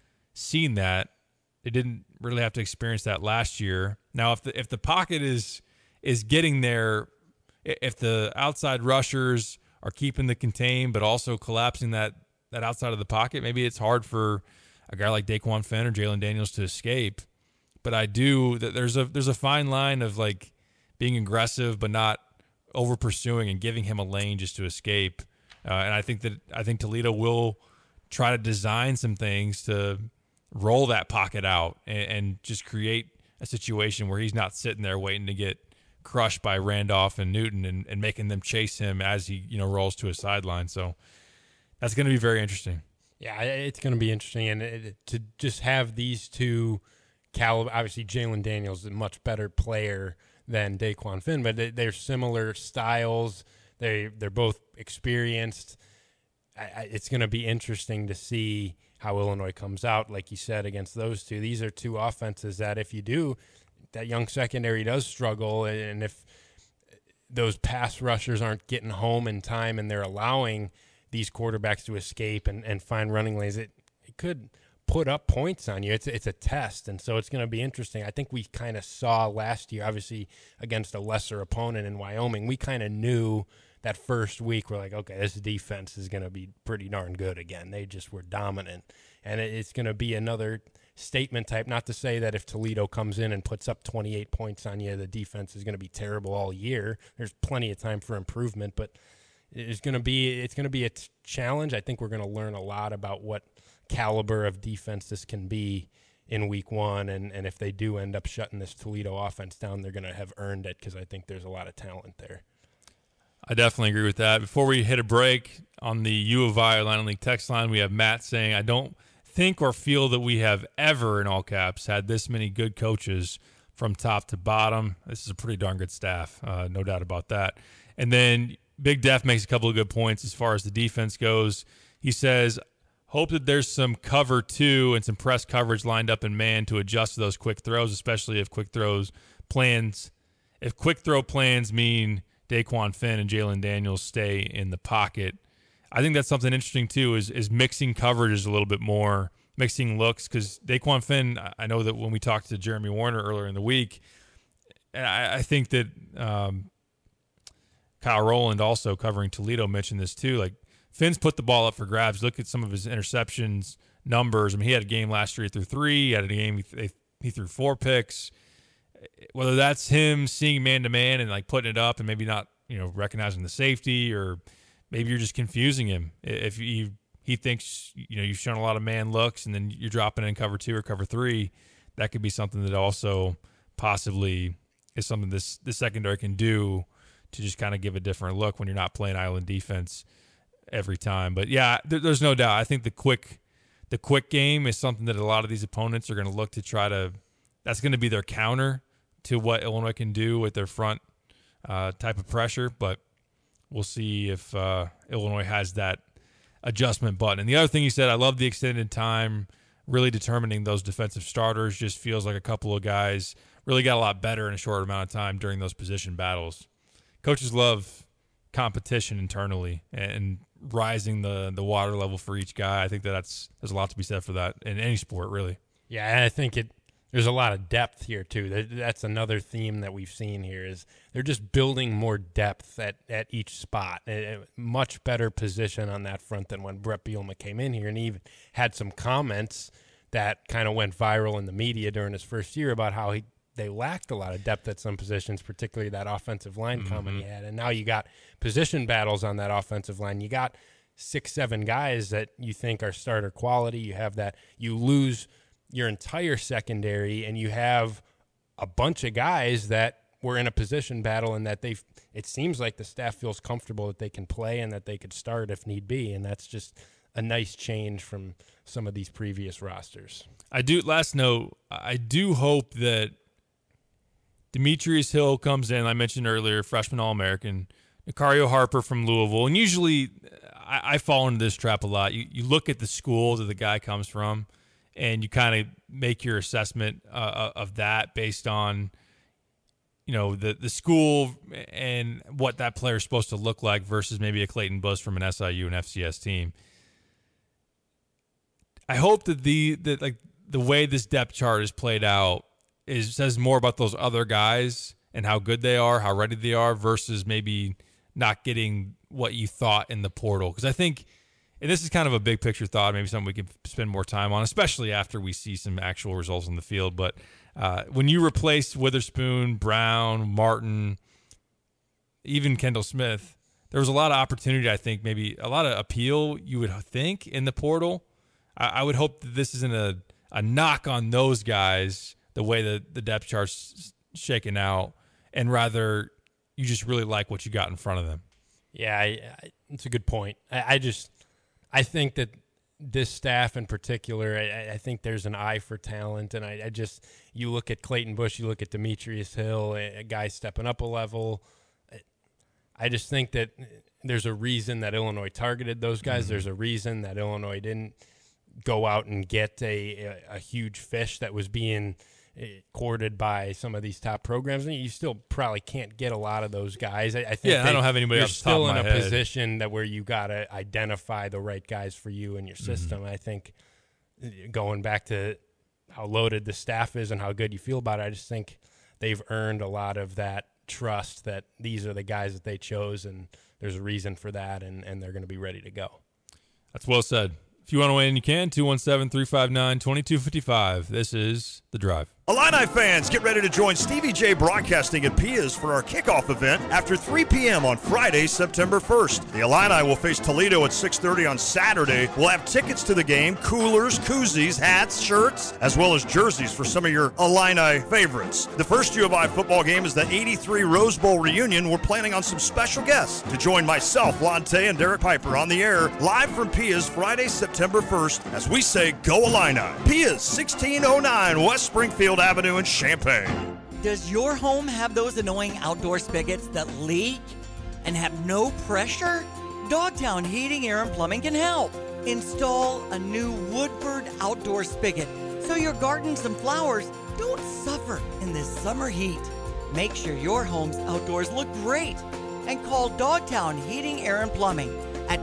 seen that. They didn't really have to experience that last year. Now, if the pocket is getting there, if the outside rushers are keeping the contain but also collapsing that outside of the pocket, maybe it's hard for a guy like Daquan Finn or Jalen Daniels to escape. But I do that. There's a fine line of like being aggressive but not over pursuing and giving him a lane just to escape. And I think Toledo will try to design some things to roll that pocket out and just create a situation where he's not sitting there waiting to get crushed by Randolph and Newton and making them chase him as he rolls to a sideline. So that's going to be very interesting. Yeah, it's going to be interesting, and to just have these two caliber. Obviously, Jalen Daniels is a much better player than Daquan Finn, but they're similar styles. They're both experienced. It's going to be interesting to see how Illinois comes out, like you said, against those two. These are two offenses that if you do, that young secondary does struggle, and if those pass rushers aren't getting home in time and they're allowing these quarterbacks to escape and find running lanes, it could put up points on you. It's a test, and so it's going to be interesting. I think we kind of saw last year, obviously against a lesser opponent in Wyoming, we kind of knew that first week, we're like, okay, this defense is going to be pretty darn good again. They just were dominant. And it's going to be another statement type, not to say that if Toledo comes in and puts up 28 points on you, the defense is going to be terrible all year. There's plenty of time for improvement, but it's going to be a challenge. I think we're going to learn a lot about what caliber of defense this can be in week one. And if they do end up shutting this Toledo offense down, they're going to have earned it because I think there's a lot of talent there. I definitely agree with that. Before we hit a break on the U of I Line League text line, we have Matt saying, I don't think or feel that we have ever, in all caps, had this many good coaches from top to bottom. This is a pretty darn good staff, no doubt about that. And then Big Def makes a couple of good points as far as the defense goes. He says, hope that there's some cover two and some press coverage lined up in man to adjust to those quick throws, especially if quick throw plans mean Daquan Finn and Jalen Daniels stay in the pocket. I think that's something interesting too, is mixing coverages a little bit more, mixing looks, because Daquan Finn, I know that when we talked to Jeremy Warner earlier in the week, and I think that Kyle Rowland also covering Toledo mentioned this too, like Finn's put the ball up for grabs. Look at some of his interceptions numbers. I mean, he had a game last year he threw 3, he had a game he threw 4 picks. Whether that's him seeing man-to-man and like putting it up and maybe not, recognizing the safety, or maybe you're just confusing him. If he thinks, you've shown a lot of man looks and then you're dropping in cover 2 or cover 3, that could be something that also possibly is something the secondary can do to just kind of give a different look when you're not playing island defense every time. But yeah, there's no doubt. I think the quick game is something that a lot of these opponents are going to look to try to, that's going to be their counter to what Illinois can do with their front type of pressure. But we'll see if Illinois has that adjustment button. And the other thing you said, I love the extended time, really determining those defensive starters. Just feels like a couple of guys really got a lot better in a short amount of time during those position battles. Coaches love competition internally and rising the water level for each guy. I think there's a lot to be said for that in any sport, really. Yeah, and I think there's a lot of depth here too. That's another theme that we've seen here, is they're just building more depth at each spot. A much better position on that front than when Brett Bielema came in here, and he even had some comments that kind of went viral in the media during his first year about how they lacked a lot of depth at some positions, particularly that offensive line comment he had. And now you got position battles on that offensive line. You got 6-7 guys that you think are starter quality. You have that. You lose your entire secondary, and you have a bunch of guys that were in a position battle, and that it seems like the staff feels comfortable that they can play and that they could start if need be. And that's just a nice change from some of these previous rosters. Last note, I do hope that Demetrius Hill comes in. I mentioned earlier, freshman All-American. Nicario Harper from Louisville. And usually I fall into this trap a lot. You look at the school that the guy comes from, and you kind of make your assessment of that based on, the school and what that player is supposed to look like versus maybe a Clayton Bush from an SIU and FCS team. I hope that the way this depth chart is played out says more about those other guys and how good they are, how ready they are, versus maybe not getting what you thought in the portal. Because I think, and this is kind of a big picture thought, maybe something we can spend more time on, especially after we see some actual results on the field. But when you replace Witherspoon, Brown, Martin, even Kendall Smith, there was a lot of opportunity, I think, maybe a lot of appeal, you would think, in the portal. I would hope that this isn't a knock on those guys, the way that the depth chart's shaken out, and rather you just really like what you got in front of them. Yeah, it's a good point. I think that this staff in particular, I think there's an eye for talent, and you look at Clayton Bush, you look at Demetrius Hill, a guy stepping up a level. I just think that there's a reason that Illinois targeted those guys. Mm-hmm. There's a reason that Illinois didn't go out and get a huge fish that was being courted by some of these top programs. And you still probably can't get a lot of those guys. I think I don't have anybody off the top of my head. You're still in a position that where you got to identify the right guys for you and your system. Mm-hmm. I think going back to how loaded the staff is and how good you feel about it, I just think they've earned a lot of that trust that these are the guys that they chose, and there's a reason for that, and they're going to be ready to go. That's well said. If you want to weigh in, you can. 217-359-2255. This is The Drive. Illini fans, get ready to join Stevie J Broadcasting at Pia's for our kickoff event after 3 p.m. on Friday, September 1st. The Illini will face Toledo at 6:30 on Saturday. We'll have tickets to the game, coolers, koozies, hats, shirts, as well as jerseys for some of your Illini favorites. The first U of I football game is the 83 Rose Bowl reunion. We're planning on some special guests to join myself, Lonte, and Derek Piper on the air live from Pia's Friday, September 1st as we say, Go Illini. Pia's 1609 West Springfield Avenue in Champaign. Does your home have those annoying outdoor spigots that leak and have no pressure? Dogtown Heating, Air, and Plumbing can help. Install a new Woodford outdoor spigot so your gardens and flowers don't suffer in this summer heat. Make sure your home's outdoors look great and call Dogtown Heating, Air, and Plumbing at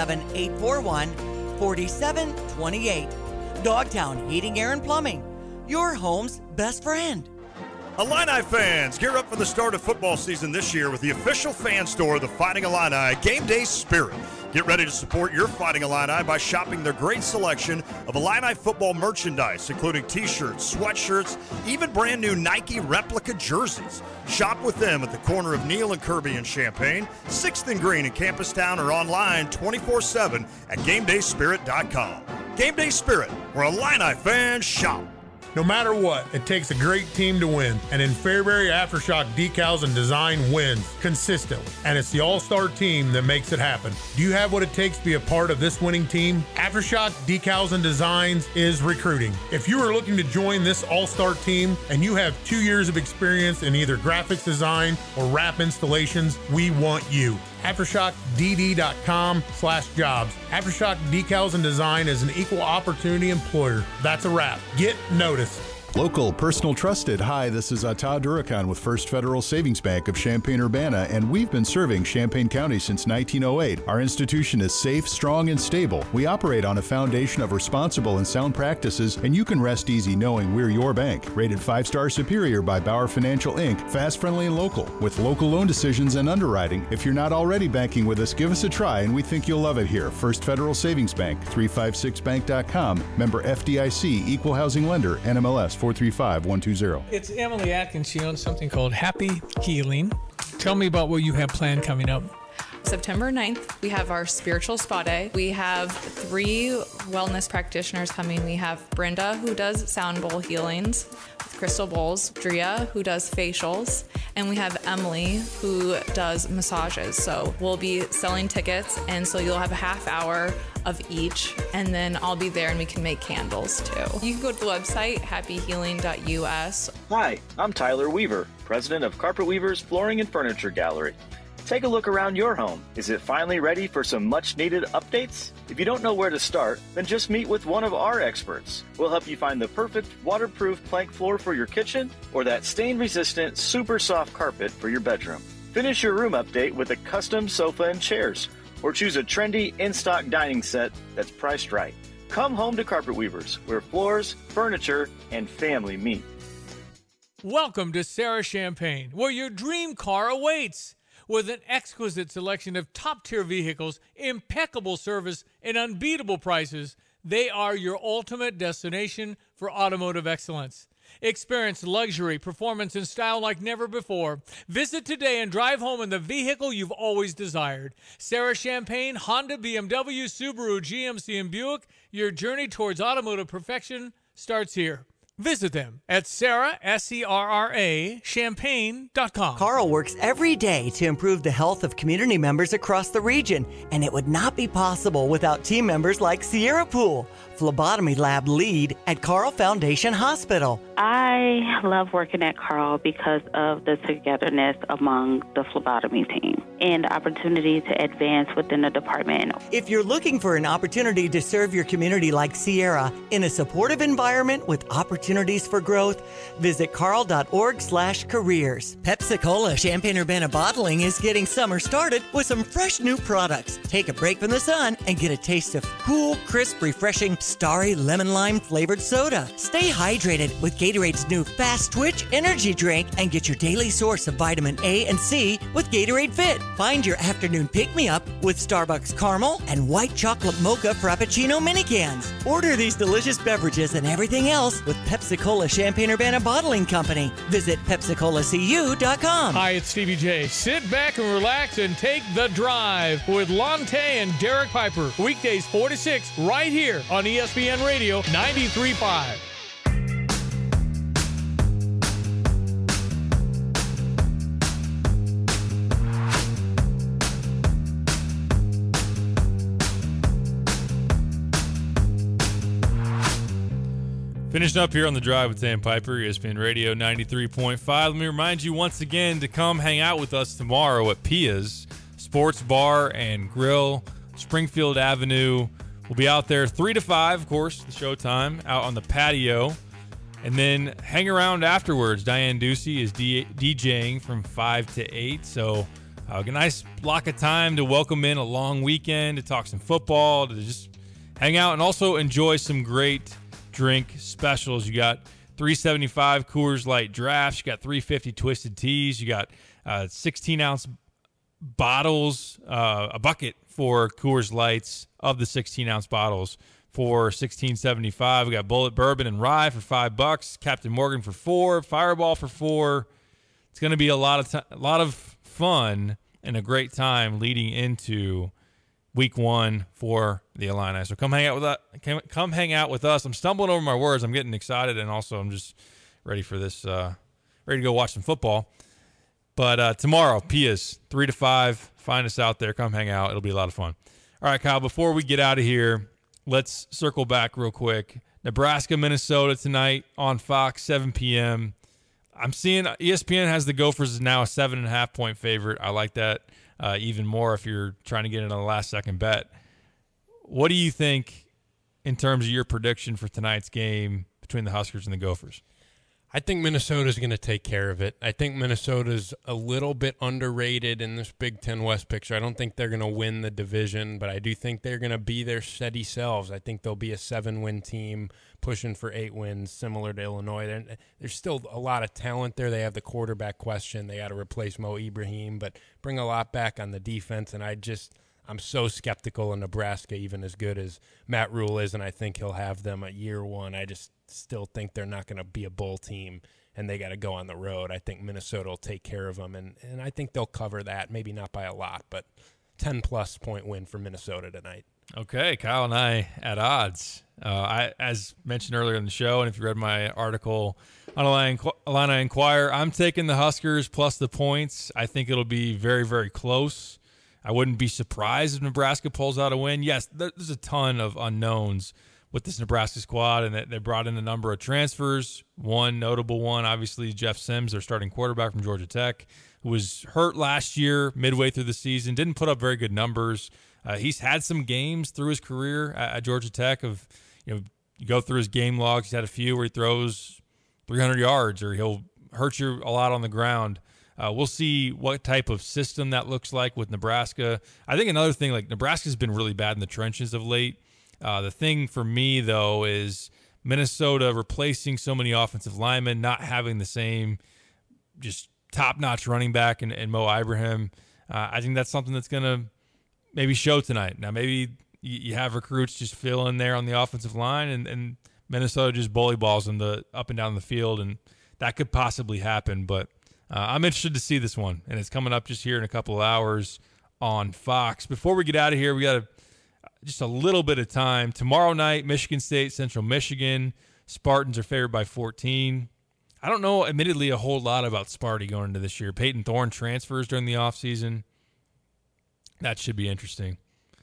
217-841-4728. Dogtown Heating, Air, and Plumbing, your home's best friend. Illini fans, gear up for the start of football season this year with the official fan store of the Fighting Illini, Game Day Spirit. Get ready to support your Fighting Illini by shopping their great selection of Illini football merchandise, including t-shirts, sweatshirts, even brand new Nike replica jerseys. Shop with them at the corner of Neal and Kirby in Champaign, 6th and Green in Campus Town, or online 24/7 at GameDaySpirit.com. Game Day Spirit, where Illini fans shop. No matter what, it takes a great team to win. And in Fairbury, Aftershock Decals and Design wins consistently. And it's the all-star team that makes it happen. Do you have what it takes to be a part of this winning team? Aftershock Decals and Designs is recruiting. If you are looking to join this all-star team and you have 2 years of experience in either graphics design or wrap installations, we want you. AftershockDD.com/jobs. Aftershock Decals and Design is an equal opportunity employer. That's a wrap. Get noticed. Local, personal, trusted. Hi, this is Todd Durakan with First Federal Savings Bank of Champaign-Urbana, and we've been serving Champaign County since 1908. Our institution is safe, strong, and stable. We operate on a foundation of responsible and sound practices, and you can rest easy knowing we're your bank. Rated 5-star superior by Bauer Financial Inc., fast, friendly, and local, with local loan decisions and underwriting. If you're not already banking with us, give us a try, and we think you'll love it here. First Federal Savings Bank, 356bank.com, member FDIC, equal housing lender, NMLS 435120. It's Emily Atkins. She owns something called Happy Healing. Tell me about what you have planned coming up. September 9th, we have our spiritual spa day. We have 3 wellness practitioners coming. We have Brenda, who does sound bowl healings with crystal bowls, Drea, who does facials, and we have Emily, who does massages. So we'll be selling tickets, and so you'll have a half hour of each, and then I'll be there and we can make candles too. You can go to the website, happyhealing.us. Hi, I'm Tyler Weaver, president of Carpet Weavers Flooring and Furniture Gallery. Take a look around your home. Is it finally ready for some much-needed updates? If you don't know where to start, then just meet with one of our experts. We'll help you find the perfect waterproof plank floor for your kitchen or that stain-resistant, super soft carpet for your bedroom. Finish your room update with a custom sofa and chairs, or choose a trendy in-stock dining set that's priced right. Come home to Carpet Weavers, where floors, furniture, and family meet. Welcome to Sarah Champagne, where your dream car awaits. With an exquisite selection of top-tier vehicles, impeccable service, and unbeatable prices, they are your ultimate destination for automotive excellence. Experience luxury, performance, and style like never before. Visit today and drive home in the vehicle you've always desired. Sarah Champagne, Honda, BMW, Subaru, GMC, and Buick. Your journey towards automotive perfection starts here. Visit them at Sarah, S-E-R-R-A, Champagne.com. Carl works every day to improve the health of community members across the region, and it would not be possible without team members like Sierra Poole, phlebotomy lab lead at Carl Foundation Hospital. I love working at Carl because of the togetherness among the phlebotomy team and the opportunity to advance within the department. If you're looking for an opportunity to serve your community like Sierra in a supportive environment with opportunities for growth, visit carl.org/careers. Pepsi-Cola Champaign-Urbana Bottling is getting summer started with some fresh new products. Take a break from the sun and get a taste of cool, crisp, refreshing, starry lemon lime flavored soda. Stay hydrated with Gatorade's new Fast Twitch energy drink and get your daily source of vitamin A and C with Gatorade Fit. Find your afternoon pick-me-up with Starbucks Caramel and White Chocolate Mocha Frappuccino mini cans. Order these delicious beverages and everything else with Pepsi-Cola Champaign-Urbana Bottling Company. Visit PepsiColaCU.com. Hi, it's Stevie J. Sit back and relax and take the drive with Lonte and Derek Piper. Weekdays 4 to 6 right here on ESPN Radio 93.5. Finishing up here on the drive with Dan Piper, ESPN Radio 93.5. Let me remind you once again to come hang out with us tomorrow at Pia's Sports Bar and Grill, Springfield Avenue. We'll be out there 3 to 5, of course, the showtime, out on the patio. And then hang around afterwards. Diane Ducey is DJing from 5 to 8. So A nice block of time to welcome in a long weekend, to talk some football, to just hang out, and also enjoy some great drink specials. You got $3.75 Coors Light drafts. You got $3.50 Twisted Teas. You got 16-ounce bottles, a bucket for Coors Lights of the 16-ounce bottles for $16.75. We got Bullet Bourbon and Rye for $5. Captain Morgan for $4. Fireball for $4. It's going to be a lot of fun and a great time leading into week 1 for the Illini. So come hang out with us. Come hang out with us. I'm stumbling over my words. I'm getting excited, and also I'm just ready for this. Ready to go watch some football. But tomorrow, Pia's 3 to 5. Find us out there. Come hang out. It'll be a lot of fun. All right, Kyle. Before we get out of here, let's circle back real quick. Nebraska, Minnesota tonight on Fox, 7 p.m. I'm seeing ESPN has the Gophers as now a 7.5-point favorite. I like that even more if you're trying to get in on the last-second bet. What do you think in terms of your prediction for tonight's game between the Huskers and the Gophers? I think Minnesota's going to take care of it. I think Minnesota's a little bit underrated in this Big Ten West picture. I don't think they're going to win the division, but I do think they're going to be their steady selves. I think they'll be a 7-win team pushing for 8 wins, similar to Illinois. There's still a lot of talent there. They have the quarterback question. They got to replace Mo Ibrahim, but bring a lot back on the defense, and I'm so skeptical in Nebraska, even as good as Matt Rule is, and I think he'll have them at year 1. I just still think they're not going to be a bowl team, and they got to go on the road. I think Minnesota will take care of them, and I think they'll cover that, maybe not by a lot, but 10-plus point win for Minnesota tonight. Okay, Kyle and I at odds. As mentioned earlier in the show, and if you read my article on Illini Inquirer, I'm taking the Huskers plus the points. I think it'll be very, very close. I wouldn't be surprised if Nebraska pulls out a win. Yes, there's a ton of unknowns with this Nebraska squad, and they brought in a number of transfers. One notable one, obviously, Jeff Sims, their starting quarterback from Georgia Tech, who was hurt last year midway through the season, didn't put up very good numbers. He's had some games through his career at Georgia Tech you go through his game logs. He's had a few where he throws 300 yards or he'll hurt you a lot on the ground. We'll see what type of system that looks like with Nebraska. I think another thing, Nebraska's been really bad in the trenches of late. The thing for me, though, is Minnesota replacing so many offensive linemen, not having the same just top-notch running back and Mo Ibrahim. I think that's something that's going to maybe show tonight. Now, maybe you have recruits just fill in there on the offensive line, and Minnesota just bully balls them up and down the field, and that could possibly happen. But I'm interested to see this one, and it's coming up just here in a couple of hours on Fox. Before we get out of here, we got just a little bit of time. Tomorrow night, Michigan State, Central Michigan. Spartans are favored by 14. I don't know, admittedly, a whole lot about Sparty going into this year. Peyton Thorne transfers during the offseason. That should be interesting.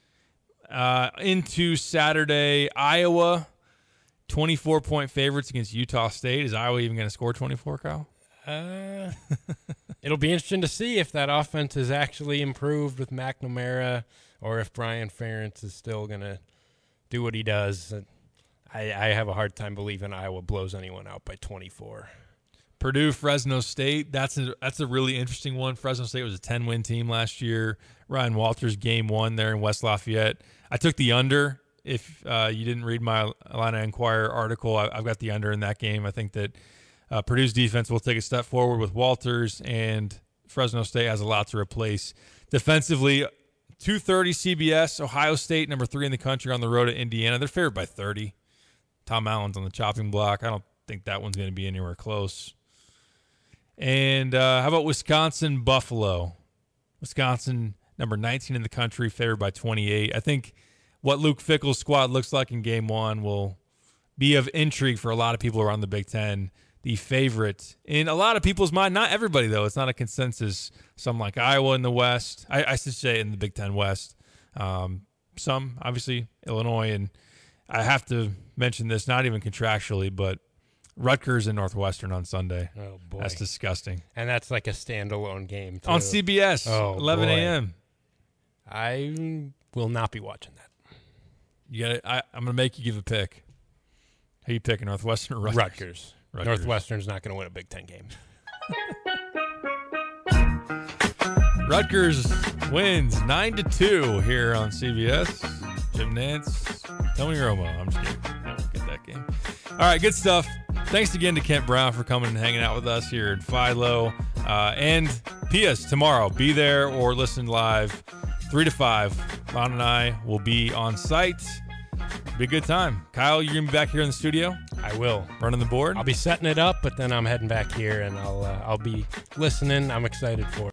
Into Saturday, Iowa, 24-point favorites against Utah State. Is Iowa even going to score 24, Kyle? It'll be interesting to see if that offense is actually improved with McNamara or if Brian Ferentz is still going to do what he does. I have a hard time believing Iowa blows anyone out by 24. Purdue, Fresno State, that's a really interesting one. Fresno State was a 10-win team last year. Ryan Walters, game 1 there in West Lafayette. I took the under. If you didn't read my Illini Inquirer article, I've got the under in that game. I think that Purdue's defense will take a step forward with Walters, and Fresno State has a lot to replace. Defensively, 2:30 CBS, Ohio State, number 3 in the country, on the road at Indiana. They're favored by 30. Tom Allen's on the chopping block. I don't think that one's going to be anywhere close. And how about Wisconsin, Buffalo? Wisconsin, number 19 in the country, favored by 28. I think what Luke Fickell's squad looks like in game 1 will be of intrigue for a lot of people around the Big Ten. The favorite in a lot of people's mind, not everybody, though. It's not a consensus. Some like Iowa in the West. I should say in the Big Ten West. Some, obviously, Illinois. And I have to mention this, not even contractually, but Rutgers and Northwestern on Sunday. Oh, boy. That's disgusting. And that's like a standalone game, too. On CBS, 11 a.m. I will not be watching that. I'm going to make you give a pick. Who you picking, Northwestern or Rutgers? Rutgers. Northwestern's not going to win a Big Ten game. Rutgers wins 9-2 here on CBS. Jim Nantz, Tony Romo. I'm just kidding. I won't get that game. All right, good stuff. Thanks again to Kent Brown for coming and hanging out with us here at Philo. And P.S. tomorrow, be there or listen live 3 to 5. Lon and I will be on site. Be a good time. Kyle, you're going to be back here in the studio? I will. Running the board? I'll be setting it up, but then I'm heading back here, and I'll be listening. I'm excited for it.